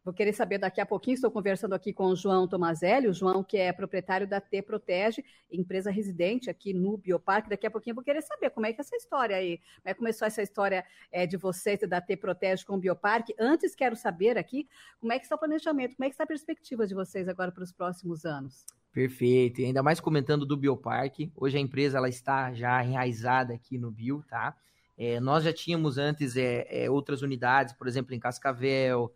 Vou querer saber daqui a pouquinho, estou conversando aqui com o João Tomazelli, o João que é proprietário da T Protege, empresa residente aqui no Bioparque. Daqui a pouquinho eu vou querer saber como é que é essa história aí, como é que começou essa história de vocês da T Protege com o Bioparque. Antes quero saber aqui como é que está o planejamento, como é que está a perspectiva de vocês agora para os próximos anos. Perfeito, e ainda mais comentando do Bioparque, hoje a empresa ela está já enraizada aqui no Bio, tá? Nós já tínhamos antes outras unidades, por exemplo, em Cascavel,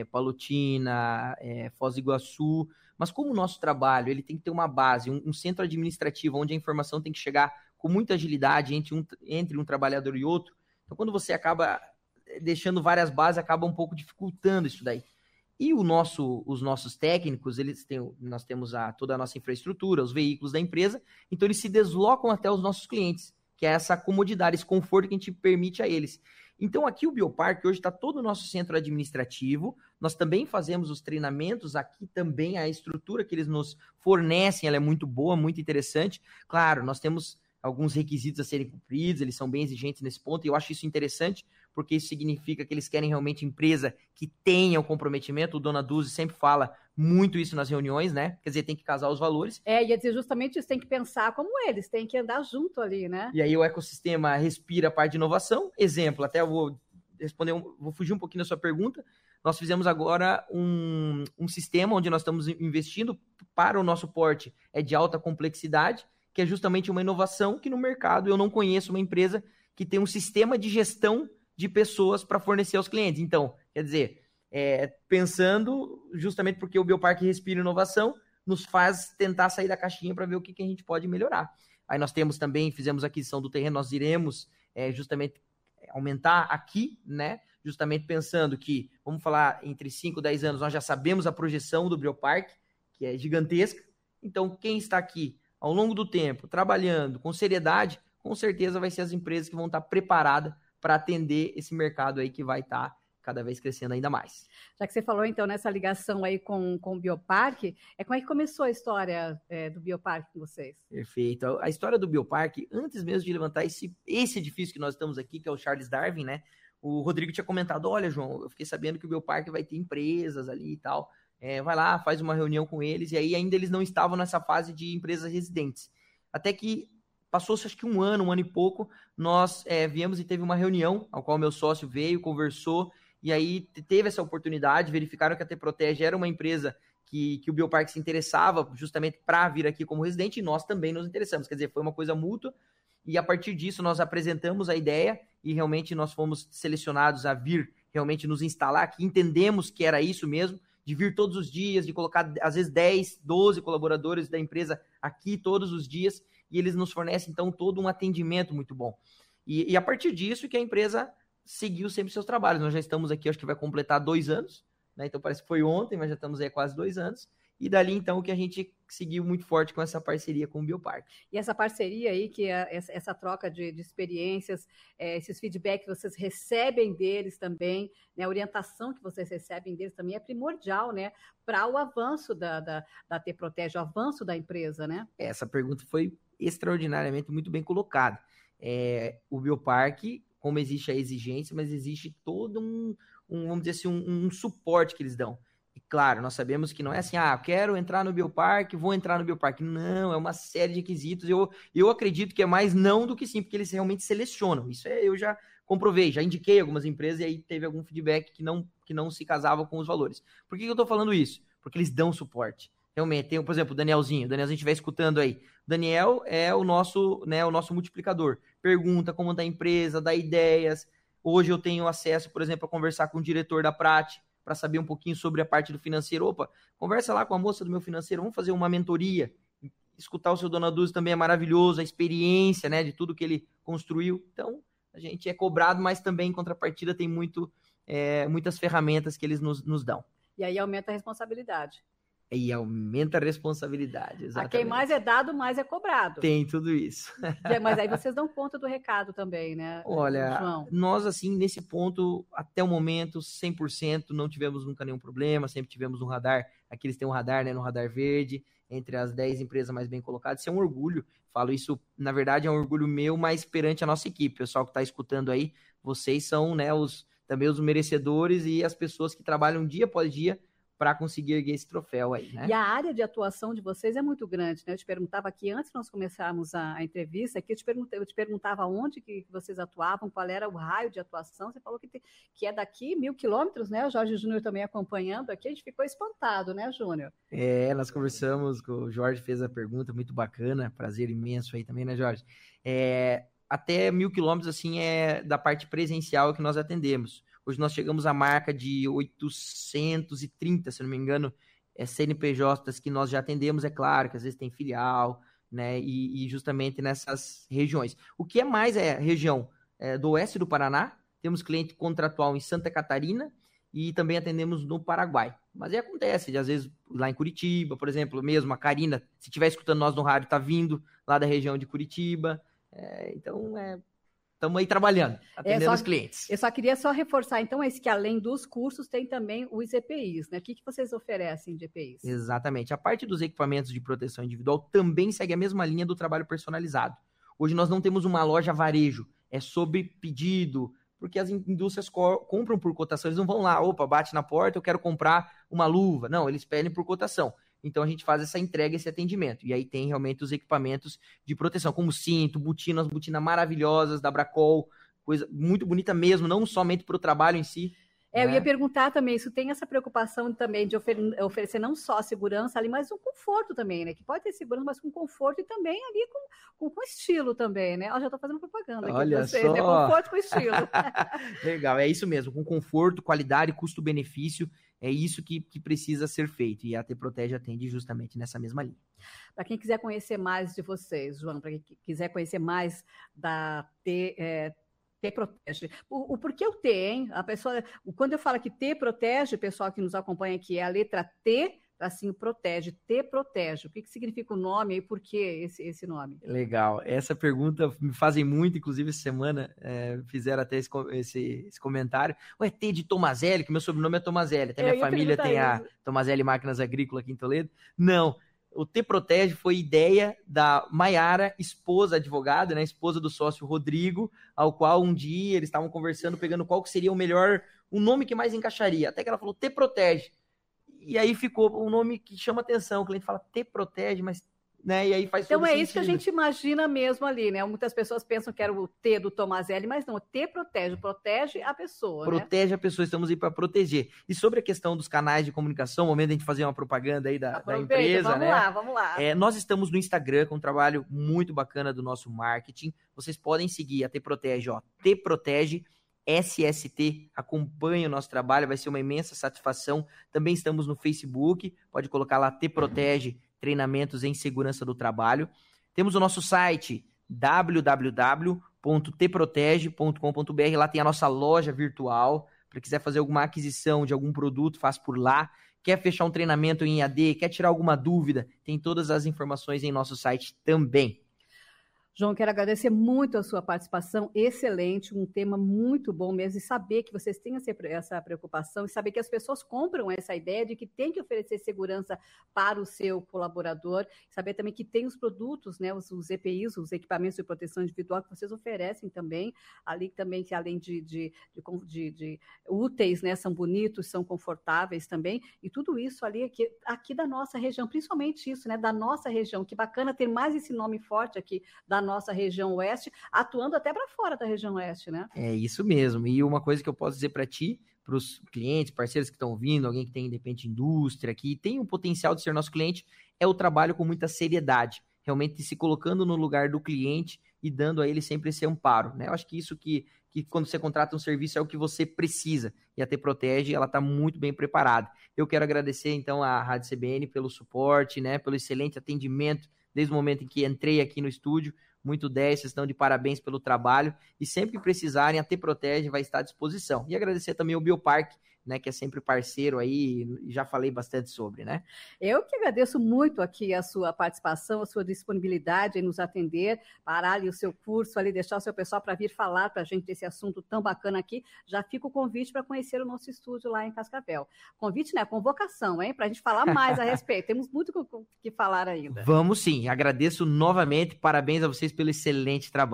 Palotina, Foz do Iguaçu, mas como o nosso trabalho ele tem que ter uma base, um centro administrativo onde a informação tem que chegar com muita agilidade entre um trabalhador e outro, então quando você acaba deixando várias bases, acaba um pouco dificultando isso daí. E os nossos técnicos, nós temos toda a nossa infraestrutura, os veículos da empresa, então eles se deslocam até os nossos clientes, que é essa comodidade, esse conforto que a gente permite a eles. Então aqui o Bioparque hoje está todo o nosso centro administrativo, nós também fazemos os treinamentos, aqui também a estrutura que eles nos fornecem, ela é muito boa, muito interessante. Claro, nós temos alguns requisitos a serem cumpridos, eles são bem exigentes nesse ponto, e eu acho isso interessante, porque isso significa que eles querem realmente empresa que tenha o comprometimento. O Dona Duzi sempre fala muito isso nas reuniões, né? Quer dizer, tem que casar os valores. Ia dizer justamente isso, tem que pensar como eles, tem que andar junto ali, né? E aí o ecossistema respira a parte de inovação. Exemplo, até eu vou vou fugir um pouquinho da sua pergunta. Nós fizemos agora um sistema onde nós estamos investindo para o nosso porte, de alta complexidade, que é justamente uma inovação que no mercado eu não conheço uma empresa que tem um sistema de gestão de pessoas para fornecer aos clientes. Então, quer dizer, pensando justamente porque o Bioparque respira inovação, nos faz tentar sair da caixinha para ver o que a gente pode melhorar. Aí nós fizemos a aquisição do terreno, nós iremos justamente aumentar aqui, né? Justamente pensando que, vamos falar, entre 5 e 10 anos, nós já sabemos a projeção do Bioparque, que é gigantesca. Então, quem está aqui ao longo do tempo, trabalhando com seriedade, com certeza vai ser as empresas que vão estar preparadas para atender esse mercado aí que vai estar cada vez crescendo ainda mais. Já que você falou, então, nessa ligação aí com o Bioparque, como é que começou a história do Bioparque com vocês? Perfeito. A história do Bioparque, antes mesmo de levantar esse edifício que nós estamos aqui, que é o Charles Darwin, né? O Rodrigo tinha comentado, olha, João, eu fiquei sabendo que o Bioparque vai ter empresas ali e tal. Vai lá, faz uma reunião com eles, e aí ainda eles não estavam nessa fase de empresas residentes. Até que passou-se acho que um ano e pouco, nós viemos e teve uma reunião, ao qual meu sócio veio, conversou, e aí teve essa oportunidade, verificaram que a T Protege era uma empresa que o Bioparque se interessava justamente para vir aqui como residente, e nós também nos interessamos, quer dizer, foi uma coisa mútua, e a partir disso nós apresentamos a ideia, e realmente nós fomos selecionados a vir realmente nos instalar aqui, entendemos que era isso mesmo, de vir todos os dias, de colocar às vezes 10, 12 colaboradores da empresa aqui todos os dias, e eles nos fornecem então todo um atendimento muito bom. E a partir disso que a empresa seguiu sempre seus trabalhos. Nós já estamos aqui, acho que vai completar 2 anos, né? Então parece que foi ontem, mas já estamos aí há quase 2 anos. E dali, então, que a gente seguiu muito forte com essa parceria com o Bioparque. E essa parceria aí, que essa troca de experiências, esses feedbacks que vocês recebem deles também, né, a orientação que vocês recebem deles também é primordial, né, para o avanço da T Protege, o avanço da empresa, né? Essa pergunta foi extraordinariamente muito bem colocada. O Bioparque, como existe a exigência, mas existe todo vamos dizer assim, um suporte que eles dão. E claro, nós sabemos que não é assim, quero entrar no Bioparque, vou entrar no Bioparque. Não, é uma série de requisitos. Eu acredito que é mais não do que sim, porque eles realmente selecionam. Isso eu já comprovei, já indiquei algumas empresas e aí teve algum feedback que não se casava com os valores. Por que eu estou falando isso? Porque eles dão suporte. Realmente, tem, por exemplo, o Danielzinho estiver escutando aí. Daniel é o nosso multiplicador. Pergunta como está a empresa, dá ideias. Hoje eu tenho acesso, por exemplo, a conversar com o diretor da Prate, para saber um pouquinho sobre a parte do financeiro. Opa, conversa lá com a moça do meu financeiro, vamos fazer uma mentoria. Escutar o seu Dona Dulce também é maravilhoso, a experiência, né, de tudo que ele construiu. Então, a gente é cobrado, mas também em contrapartida tem muitas ferramentas que eles nos dão. E aí aumenta a responsabilidade. E aumenta a responsabilidade, exatamente. A quem mais é dado, mais é cobrado. Tem tudo isso. Mas aí vocês dão conta do recado também, né, Olha, João? nós, assim, nesse ponto, até o momento, 100%, não tivemos nunca nenhum problema, sempre tivemos um radar, aqui eles têm um radar, né, no radar verde, entre as 10 empresas mais bem colocadas. Isso é um orgulho, falo isso, na verdade, é um orgulho meu, mas perante a nossa equipe. O pessoal que está escutando aí, vocês são, né, também os merecedores e as pessoas que trabalham dia após dia para conseguir erguer esse troféu aí, né? E a área de atuação de vocês é muito grande, né? Eu te perguntava aqui, antes de nós começarmos a entrevista, aqui eu te perguntava onde que vocês atuavam, qual era o raio de atuação, você falou que é daqui 1.000 quilômetros, né? O Jorge Júnior também acompanhando aqui, a gente ficou espantado, né, Júnior? Nós conversamos, o Jorge fez a pergunta, muito bacana, prazer imenso aí também, né, Jorge? Até 1.000 quilômetros, assim, é da parte presencial que nós atendemos. Hoje nós chegamos à marca de 830, se não me engano, CNPJs que nós já atendemos. É claro que às vezes tem filial, né? E justamente nessas regiões. O que é mais região do oeste do Paraná, temos cliente contratual em Santa Catarina e também atendemos no Paraguai. Mas aí acontece, de, às vezes lá em Curitiba, por exemplo, mesmo a Karina, se estiver escutando nós no rádio, está vindo lá da região de Curitiba. Então, estamos aí trabalhando, atendendo os clientes. Eu só queria reforçar, então, que além dos cursos, tem também os EPIs, né? O que vocês oferecem de EPIs? Exatamente. A parte dos equipamentos de proteção individual também segue a mesma linha do trabalho personalizado. Hoje nós não temos uma loja varejo, é sob pedido, porque as indústrias compram por cotação, eles não vão lá, bate na porta, eu quero comprar uma luva. Não, eles pedem por cotação. Então, a gente faz essa entrega, esse atendimento. E aí tem realmente os equipamentos de proteção, como cinto, botinas maravilhosas da Bracol, coisa muito bonita mesmo, não somente para o trabalho em si. Eu ia perguntar também, isso tem essa preocupação também de oferecer não só a segurança ali, mas um conforto também, né? Que pode ter segurança, mas com conforto e também ali com estilo também, né? Eu já estou fazendo propaganda aqui para vocês, né? Conforto com estilo. Legal, é isso mesmo, com conforto, qualidade, custo-benefício, é isso que precisa ser feito. E a T-Protege atende justamente nessa mesma linha. Para quem quiser conhecer mais de vocês, João, para quem quiser conhecer mais da T-Protege. O porquê o T, hein? A pessoa, quando eu falo que T-Protege, o pessoal que nos acompanha aqui, é a letra T, assim, protege, T-Protege. O que significa o nome e por que esse nome? Legal. Essa pergunta me fazem muito, inclusive essa semana fizeram até esse comentário. Ué, T de Tomazelli, que meu sobrenome é Tomazelli. Até minha família tem a Tomazelli Máquinas Agrícolas aqui em Toledo. Não. O T-Protege foi ideia da Maiara, esposa advogada, né, esposa do sócio Rodrigo, ao qual um dia eles estavam conversando, pegando qual que seria o nome que mais encaixaria. Até que ela falou T-Protege. E aí ficou um nome que chama atenção. O cliente fala T-Protege, mas... Né, e aí faz todo sentido. Isso que a gente imagina mesmo ali, né? Muitas pessoas pensam que era o T do Tomazelli, mas não, o T protege a pessoa. Protege a pessoa, estamos aí para proteger. E sobre a questão dos canais de comunicação, o momento de a gente fazer uma propaganda aí da empresa, vamos lá. Nós estamos no Instagram com um trabalho muito bacana do nosso marketing. Vocês podem seguir a T-Protege, T-Protege SST, acompanhe o nosso trabalho, vai ser uma imensa satisfação. Também estamos no Facebook, pode colocar lá T-Protege, treinamentos em segurança do trabalho. Temos o nosso site www.tprotege.com.br, lá tem a nossa loja virtual, para quiser fazer alguma aquisição de algum produto, faz por lá. Quer fechar um treinamento em EAD, quer tirar alguma dúvida, tem todas as informações em nosso site também. João, quero agradecer muito a sua participação, excelente, um tema muito bom mesmo, e saber que vocês têm essa preocupação, e saber que as pessoas compram essa ideia de que tem que oferecer segurança para o seu colaborador, saber também que tem os produtos, né, os EPIs, os equipamentos de proteção individual que vocês oferecem também, ali também, que além de úteis, né, são bonitos, são confortáveis também, e tudo isso ali aqui da nossa região, principalmente isso, né, da nossa região, que bacana ter mais esse nome forte aqui da nossa região oeste, atuando até para fora da região oeste, né? É isso mesmo. E uma coisa que eu posso dizer para ti, para os clientes, parceiros que estão ouvindo, alguém que tem, de repente, indústria aqui, tem o potencial de ser nosso cliente, é o trabalho com muita seriedade, realmente se colocando no lugar do cliente e dando a ele sempre esse amparo, né? Eu acho que isso que quando você contrata um serviço é o que você precisa, e a T-Protege, ela está muito bem preparada. Eu quero agradecer, então, à Rádio CBN pelo suporte, né, pelo excelente atendimento, desde o momento em que entrei aqui no estúdio. Muito 10, vocês estão de parabéns pelo trabalho, e sempre que precisarem, a T-Protege vai estar à disposição. E agradecer também ao Bioparque, né, que é sempre parceiro aí, já falei bastante sobre, né? Eu que agradeço muito aqui a sua participação, a sua disponibilidade em nos atender, parar ali o seu curso, ali deixar o seu pessoal para vir falar para a gente desse assunto tão bacana aqui. Já fica o convite para conhecer o nosso estúdio lá em Cascavel. Convite, né? Convocação, hein? Para a gente falar mais a respeito. Temos muito o que falar ainda. Vamos sim. Agradeço novamente. Parabéns a vocês pelo excelente trabalho.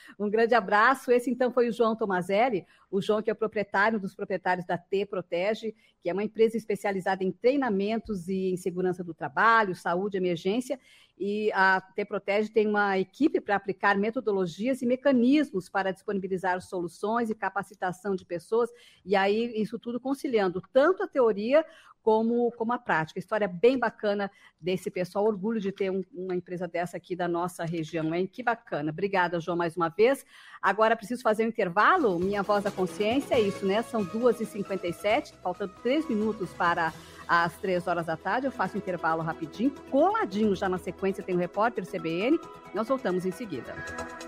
Um grande abraço. Esse, então, foi o João Tomazelli, o João que é proprietário dos proprietários da T Protege, que é uma empresa especializada em treinamentos e em segurança do trabalho, saúde e emergência, e a T Protege tem uma equipe para aplicar metodologias e mecanismos para disponibilizar soluções e capacitação de pessoas, e aí isso tudo conciliando tanto a teoria como a prática. História bem bacana desse pessoal, orgulho de ter uma empresa dessa aqui da nossa região, hein? Que bacana. Obrigada, João, mais uma vez. Agora preciso fazer um intervalo, minha voz da consciência, é isso, né? São 2h57, faltando 3 minutos para às 3 horas da tarde, eu faço um intervalo rapidinho, coladinho já na sequência tem o repórter CBN, nós voltamos em seguida.